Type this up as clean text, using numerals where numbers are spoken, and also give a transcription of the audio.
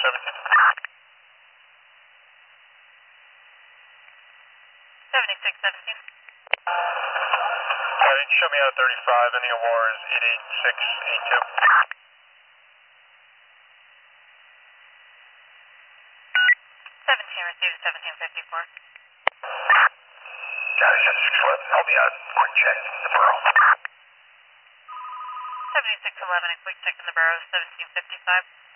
17. 7617. Show me out of 35, ending of war is 88682. 17 received 1754. Johnny 7611, help me out. Quick check the borough. 7611, a quick check in the borough, 1755.